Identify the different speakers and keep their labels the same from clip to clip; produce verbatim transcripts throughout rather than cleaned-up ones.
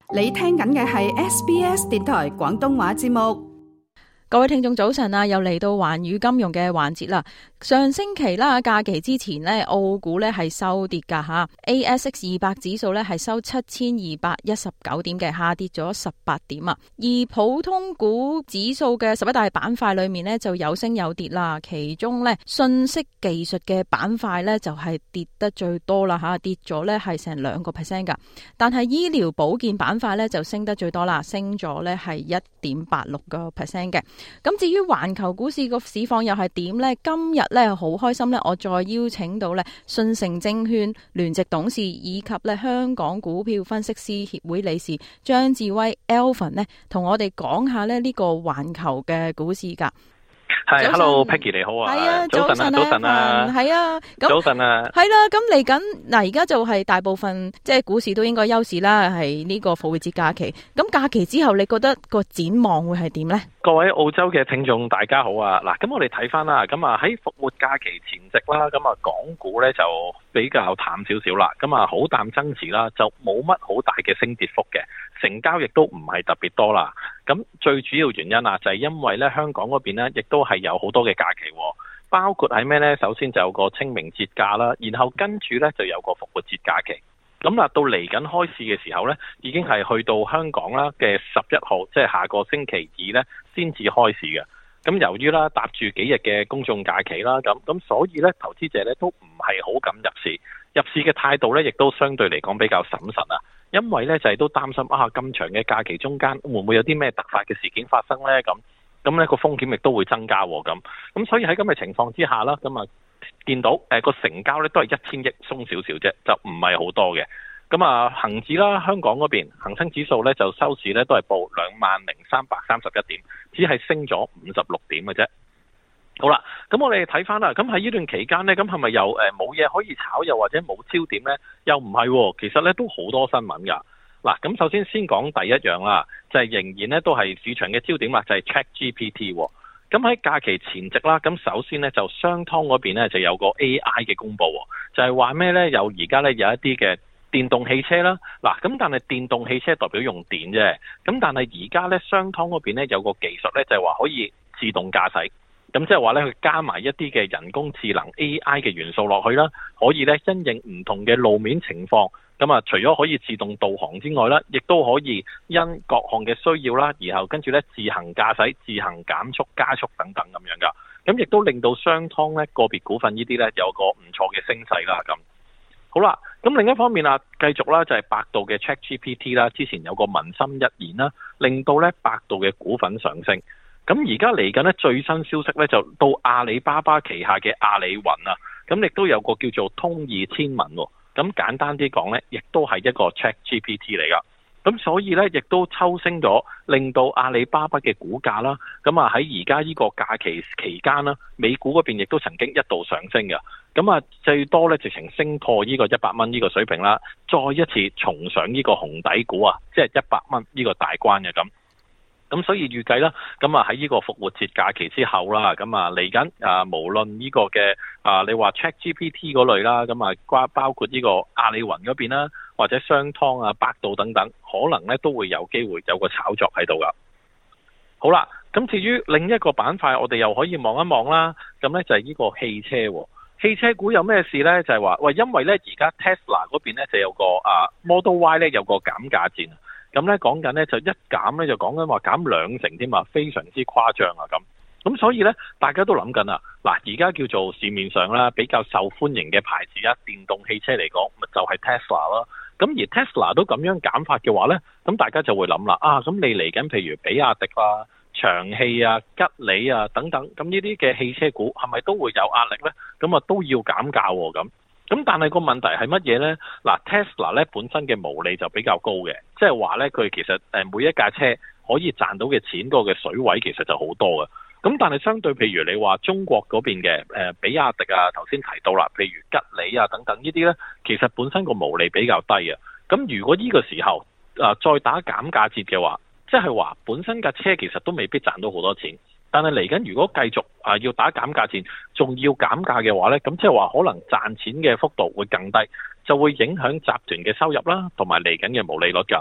Speaker 1: 你聽緊嘅係 S B S 電台廣東話節目。
Speaker 2: 各位聽眾早晨啊，又嚟到環宇金融嘅環節啦。上星期啦，假期之前呢，澳股呢係收跌噶吓 ，A S X 二百指數呢係收七千二百一十九點嘅，下跌咗十八點啊。而普通股指數嘅十一大板塊裏面呢，就有升有跌啦。其中呢，信息技術嘅板塊呢，就係跌得最多啦吓，跌咗呢係成兩個 percent 噶。但係醫療保健板塊呢，就升得最多啦，升咗呢係一點八六個 percent 嘅。咁至於環球股市個市況又係點呢？今日咧好開心咧，我再邀請到咧信誠證券聯席董事以及咧香港股票分析師協會理事張智威 Alvin 咧，同我哋講下咧呢個環球嘅股市噶。
Speaker 3: 係 ，Hello Peggy 你好啊，
Speaker 2: 係啊，
Speaker 3: 早晨啊，早晨啊，
Speaker 2: 係啊，咁
Speaker 3: 早晨啊，
Speaker 2: 係啦，咁嚟緊嗱，而家就係大部分即係股市都應該休市啦，係呢個復活節假期。咁假期之後，你覺得個展望會係點呢？
Speaker 3: 各位澳洲嘅聽眾大家好啊，嗱，咁我哋睇翻啦，咁啊喺復活假期前夕啦，咁啊港股咧就比較淡少少啦，咁啊好淡爭持啦，就冇乜好大嘅升跌幅嘅，成交亦都唔係特別多啦。咁最主要原因啊，就係因為咧香港嗰邊咧，亦都係有好多嘅假期，包括喺咩呢？首先就有個清明節假啦，然後跟住咧就有個復活節假期。咁啊到嚟緊開市嘅時候咧，已經係去到香港啦嘅十一號，即係下個星期二咧先至開市嘅。咁由於啦搭住幾日嘅公眾假期啦，咁咁所以咧投資者咧都唔係好敢入市，入市嘅態度咧亦都相對嚟講比較審慎啊。因為咧就係都擔心啊咁長嘅假期中間會唔會有啲咩突發嘅事件發生咧？咁咁咧個風險亦都會增加喎。咁咁所以喺咁嘅情況之下啦，咁啊見到誒個成交咧都係一千億鬆少少啫，就唔係好多嘅。咁啊恒指啦，香港嗰邊恒生指數咧就收市咧都係報兩萬零三百三十一點，只係升咗五十六點嘅啫。好啦，咁我哋睇翻啦，咁喺呢段期間呢，咁係咪又誒冇嘢可以炒，又或者冇焦點呢？又唔係喎，其實咧都好多新聞㗎。嗱，咁首先先講第一樣啦，就係、是、仍然咧都係市場嘅焦點啦，就係、是、ChatGPT。咁喺假期前夕啦，咁首先呢，就商湯嗰邊呢就有個 A I 嘅公佈，就係話咩呢？有而家呢有一啲嘅電動汽車啦，嗱，咁但係電動汽車代表用電啫，咁但係而家呢，商湯嗰邊呢有個技術呢，就係話可以自動駕駛。咁即係話咧，佢加埋一啲嘅人工智能 A I 嘅元素落去啦，可以咧因應唔同嘅路面情況，咁啊除咗可以自動導航之外啦，亦都可以因各項嘅需要啦，然後跟住咧自行駕駛、自行減速、加速等等咁樣噶。咁亦都令到商湯咧個別股份呢啲咧有個唔錯嘅升勢啦。咁好啦，咁另一方面啊，繼續啦就係百度嘅 ChatGPT 啦，之前有個文心一言啦，令到咧百度嘅股份上升。咁而家嚟緊咧最新消息咧就到阿里巴巴旗下嘅阿里雲啊，咁亦都有個叫做通義千文喎。咁簡單啲講咧，亦都係一個 ChatGPT 嚟噶。咁所以咧亦都抽升咗，令到阿里巴巴嘅股價啦，咁啊喺而家呢個假期期間啦，美股嗰邊亦都曾經一度上升嘅。咁啊最多咧直情升破呢個一百蚊呢個水平啦，再一次重上呢個紅底股啊，即係一百蚊呢個大關嘅咁。咁所以預計啦，咁啊喺呢個復活節假期之後啦，咁啊嚟緊啊，無論呢個嘅啊，你話 ChatGPT 嗰類啦，咁啊包括呢個阿里雲嗰邊啦，或者商湯啊、百度等等，可能咧都會有機會有個炒作喺度噶。好啦，咁至於另一個板塊，我哋又可以望一望啦。咁咧就係呢個汽車喎，汽車股有咩事咧？就係話喂，因為咧而家 Tesla 嗰邊咧就有個啊 Model Y 咧有個減價戰。咁咧講緊咧就一減咧就講緊話減兩成添啊，非常之誇張啊咁。咁所以咧大家都諗緊啊，嗱而家叫做市面上啦比較受歡迎嘅牌子啊，電動汽車嚟講，咪就係 Tesla 啦。咁而 Tesla 都咁樣減法嘅話咧，咁大家就會諗啦，啊咁你嚟緊譬如比亞迪啊、長汽啊、吉利啊等等，咁呢啲嘅汽車股係咪都會有壓力咧？咁啊都要減價喎咁。咁但係個問題係乜嘢呢？嗱 Tesla 咧本身嘅毛利就比較高嘅，即係話咧佢其實誒每一架車可以賺到嘅錢個嘅水位其實就好多嘅。咁但係相對譬如你話中國嗰邊嘅誒比亞迪啊，頭先提到啦，譬如吉利啊等等呢啲咧，其實本身個毛利比較低啊。咁如果呢個時候啊再打減價節嘅話，即係話本身架車其實都未必賺到好多錢。但係嚟緊，如果繼續啊要打減價戰，仲要減價嘅話呢，咁即係話可能賺錢嘅幅度會更低，就會影響集團嘅收入啦，同埋嚟緊嘅毛利率㗎。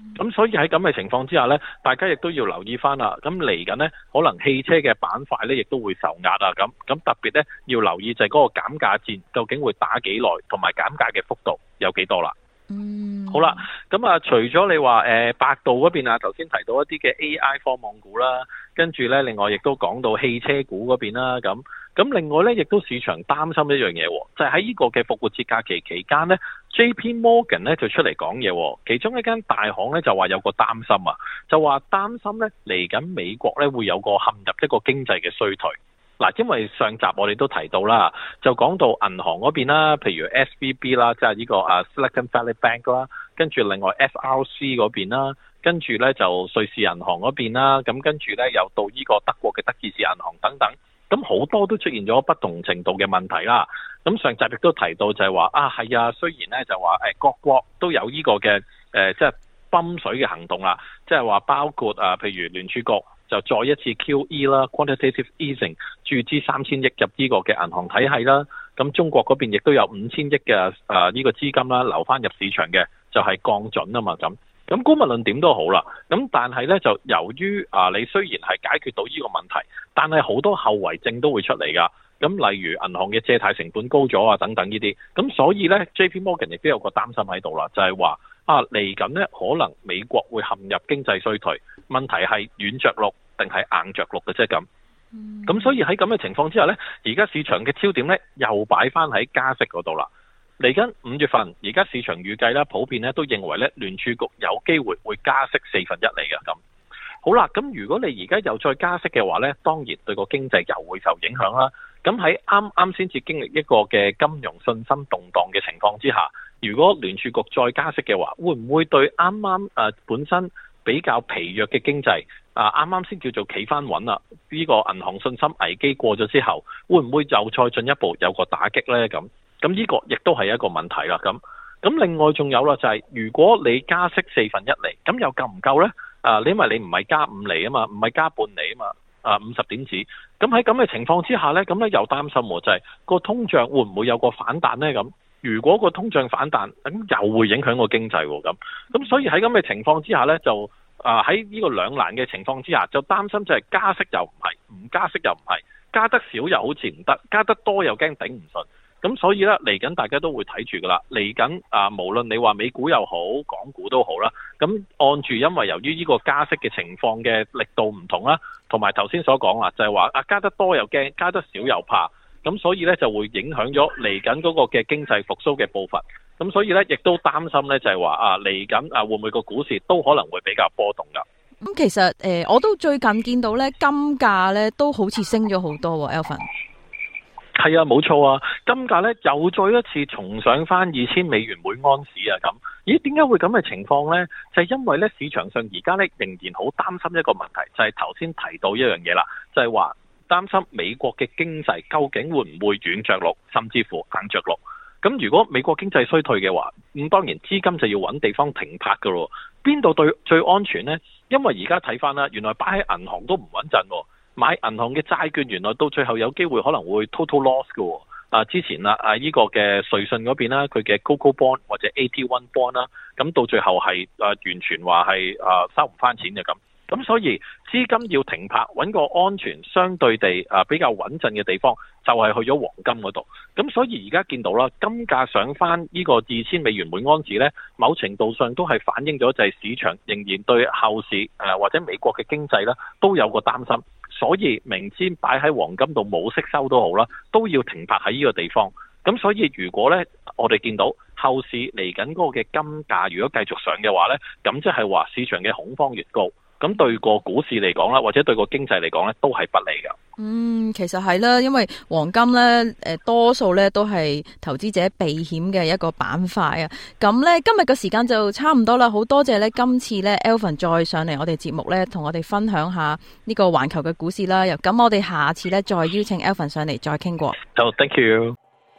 Speaker 3: 咁所以喺咁嘅情況之下呢，大家亦都要留意翻啦。咁嚟緊呢，可能汽車嘅板塊呢亦都會受壓啊。咁咁特別呢，要留意就係嗰個減價戰究竟會打幾耐，同埋減價嘅幅度有幾多啦。
Speaker 2: 嗯，
Speaker 3: 好啦，咁啊，除咗你話誒、呃、百度嗰邊啊，頭先提到一啲嘅 A I 科網股啦，跟住呢，另外亦都講到汽車股嗰邊啦，咁咁另外呢，亦都市場擔心一樣嘢，就係喺呢個嘅復活節假期期間呢 J P Morgan 呢就出嚟講嘢，其中一間大行呢就話有個擔心啊，就話擔心呢嚟緊美國呢會有個陷入一個經濟嘅衰退。嗱，因為上集我哋都提到啦，就講到銀行嗰邊啦，譬如 S V B 啦，即係呢個啊 Silicon Valley Bank 啦，跟住另外 F R C 嗰邊啦，跟住咧就瑞士銀行嗰邊啦，咁跟住咧又到呢個德國嘅德意志銀行等等，咁好多都出現咗不同程度嘅問題啦。咁上集亦都提到就係話啊，係啊，雖然咧就話誒各國都有呢個嘅誒即係泵水嘅行動啦，即係話包括啊，譬如聯儲局就再一次 Q E 啦 ，quantitative easing 注資三千億入呢個嘅銀行體系啦。咁中國嗰邊亦都有五千億嘅誒呢個資金啦，流翻入市場嘅，就係降準啊嘛咁。咁姑勿論點都好啦，咁但係咧就由於啊你雖然係解決到呢個問題，但係好多後遺症都會出嚟噶。咁例如銀行嘅借貸成本高咗啊等等呢啲，咁所以咧 J P Morgan 亦都有個擔心喺度啦，就係話啊嚟緊咧可能美國會陷入經濟衰退，問題係軟着陸定係硬着陸嘅啫咁。咁所以喺咁嘅情況之下咧，而家市場嘅焦點咧又擺翻喺加息嗰度啦。嚟緊五月份，而家市場預計咧普遍咧都認為咧聯儲局有機會會加息四分一嚟嘅咁。好啦，咁如果你而家又再加息嘅話咧，當然對個經濟又會受影響啦。咁喺啱啱先至經歷一個嘅金融信心動盪嘅情況之下，如果聯儲局再加息嘅話，會唔會對啱啱誒本身比較疲弱嘅經濟啊，啱啱先叫做企翻穩啦？呢個銀行信心危機過咗之後，會唔會又再進一步有個打擊呢？咁咁呢個亦都係一個問題啦。咁咁另外仲有啦，就係如果你加息四分一厘，咁又夠唔夠呢？啊，因為你唔係加五厘啊嘛，唔係加半厘啊嘛。啊，五十點子，咁喺咁嘅情況之下呢，咁咧又擔心喎，就係個通脹會唔會有個反彈呢？咁如果個通脹反彈，咁又會影響個經濟喎。咁咁所以喺咁嘅情況之下呢，就啊喺呢個兩難嘅情況之下，就擔心就係加息又唔係，唔加息又唔係，加得少又好似唔得，加得多又驚頂唔順。咁所以咧，嚟緊大家都會睇住噶啦。嚟緊啊，無論你話美股又好，港股都好啦。咁按住，因為由於呢個加息嘅情況嘅力度唔同啦，同埋頭先所講啦，就係話啊加得多又驚，加得少又怕。咁所以咧就會影響咗嚟緊嗰個嘅經濟復甦嘅步伐。咁所以咧亦都擔心咧就係話啊嚟緊啊會唔會個股市都可能會比較波動噶。
Speaker 2: 咁其實誒、呃，我都最近見到咧金價咧都好似升咗好多喎 ，Alvin。
Speaker 3: 係啊，冇錯啊，金價咧又再一次重上翻二千美元每盎司啊咁。咦，點解會咁嘅情況呢？就係因為咧市場上而家咧仍然好擔心一個問題，就係頭先提到一樣嘢啦，就係話擔心美國嘅經濟究竟會唔會軟着陸，甚至乎硬着陸。咁如果美國經濟衰退嘅話，咁當然資金就要揾地方停泊噶咯。邊度對最安全呢？因為而家睇翻啦，原來擺喺銀行都唔穩陣喎。買銀行嘅債券，原來到最後有機會可能會 total loss 嘅。啊，之前啦，啊呢個嘅瑞信嗰邊啦，佢嘅 CoCo Bond 或者 A T 一 Bond 啦，咁到最後係啊完全話係啊收唔翻錢嘅咁。咁所以資金要停泊，揾個安全相對地啊比較穩陣嘅地方，就係去咗黃金嗰度。咁所以而家見到啦，金價上翻呢個二千美元每盎司呢，某程度上都係反映咗就係市場仍然對後市誒、啊、或者美國嘅經濟呢都有個擔心。所以明知擺喺黃金度冇息收都好啦，都要停泊喺呢個地方。咁所以如果呢，我哋見到後市嚟緊嗰個嘅金價如果繼續上嘅話呢，咁即係話市場嘅恐慌越高，咁對個股市嚟講啦，或者對個經濟嚟講呢，都係不利㗎。嗯，
Speaker 2: 其實係啦，因為黃金呢，誒多數呢都係投資者避險嘅一個板塊啊。咁呢，今日嘅時間就差唔多啦，好多謝呢今次呢 Alvin 再上嚟我哋節目呢，同我哋分享下呢個環球嘅股市啦。咁我哋下次呢，再邀請 Alvin 上嚟再傾過。
Speaker 3: 好 thank you。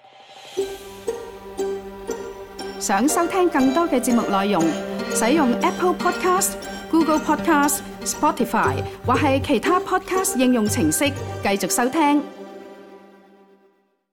Speaker 1: 想收聽更多嘅節目內容，使用 Apple Podcast、Google Podcast、Spotify 或係其他 Podcast 應用程式繼續收聽。